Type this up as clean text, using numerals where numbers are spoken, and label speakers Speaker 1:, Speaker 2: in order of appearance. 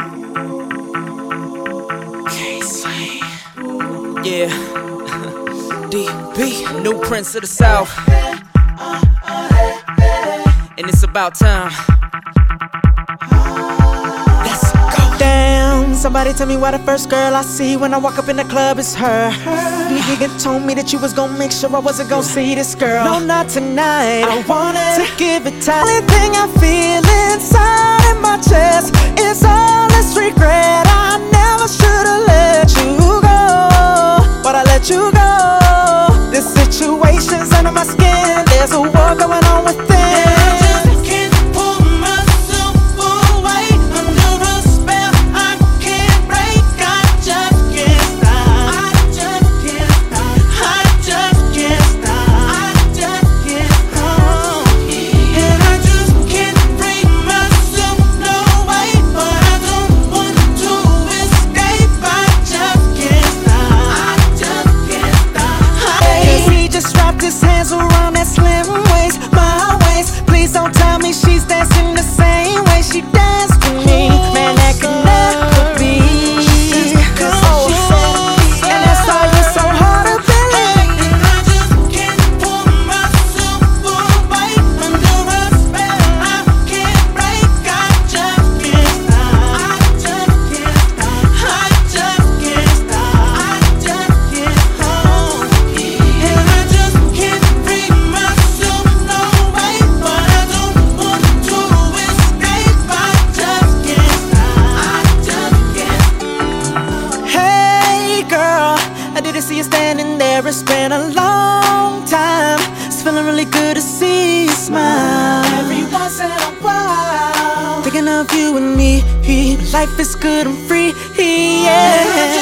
Speaker 1: Yeah, DB, new Prince of the South, and it's about time. Let's go.
Speaker 2: Damn, somebody tell me why the first girl I see when I walk up in the club is her. Nigga told me that you was gon' make sure I wasn't gon' see this girl. No, not tonight, I wanted to give it time. Only thing I feel inside in my chest is all this regret. I never should've let you go, but I let you go. This situation's under my skin. There's a war going on within. Around that slim waist, my waist. Please don't tell me she's dancing the same way she danced with me. Man, that could never be. And that's why you're so hard to believe.
Speaker 3: And I just can't pull myself away under a spell I can't break. I just can't stop. I just can't stop. I just can't stop. I just can't stop. And I just can't.
Speaker 2: See you standing there, it's been a long time. It's feeling really good to see you smile every once in a while. Thinking of you and me, life is good and free, yeah.